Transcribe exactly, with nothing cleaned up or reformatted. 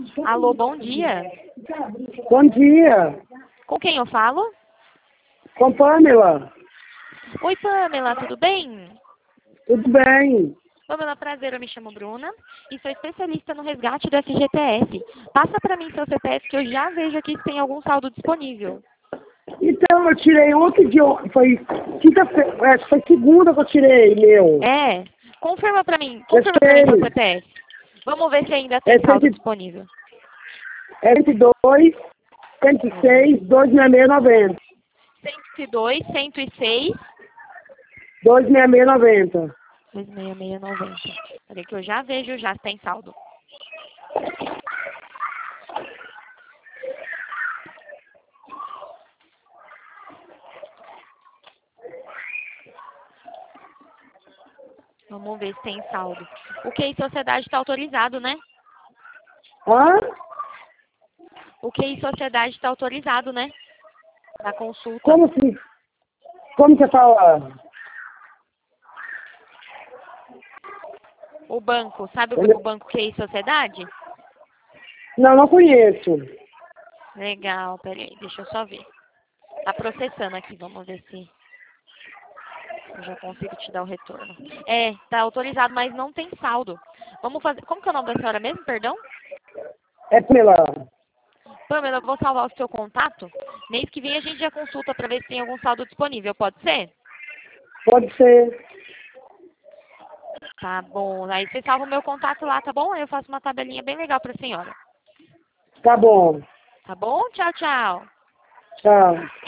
Alô, bom dia. Bom dia. Com quem eu falo? Com Pamela. Oi, Pamela, tudo bem? Tudo bem? Pamela, prazer, eu me chamo Bruna e sou especialista no resgate do F G T S. Passa para mim seu C P F que eu já vejo aqui se tem algum saldo disponível. Então, eu tirei ontem de ontem. Foi quinta-feira. Acho que foi segunda que eu tirei, meu. É? Confirma para mim, confirma para mim seu C P F. Vamos ver se ainda tem É saldo cento disponível. É cento e dois, cento e seis, duzentos e sessenta e seis, noventa. cento e dois, cento e seis, duzentos e sessenta e seis, noventa. dois seis seis noventa. Peraí que eu já vejo já se tem saldo. Vamos ver se tem saldo. O Q I Sociedade está autorizado, né? Hã? O Q I Sociedade está autorizado, né? Na consulta. Como assim? Como você fala? O banco, sabe Ele- o banco Q I Sociedade? Não, não conheço. Legal, peraí, deixa eu só ver. Tá processando aqui, vamos ver se eu já consigo te dar o retorno. É, tá autorizado, mas não tem saldo. Vamos fazer. Como que é o nome da senhora mesmo, perdão? É Pamela. Pamela, eu vou salvar o seu contato. Mês que vem a gente já consulta para ver se tem algum saldo disponível, pode ser? Pode ser. Tá bom. Aí você salva o meu contato lá, tá bom? Aí eu faço uma tabelinha bem legal pra senhora. Tá bom. Tá bom? Tchau, tchau. Tchau.